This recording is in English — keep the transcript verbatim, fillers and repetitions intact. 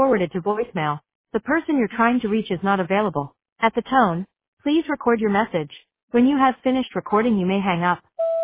forwarded to voicemail. The person you're trying to reach is not available. At the tone, please record your message. When you have finished recording, you may hang up.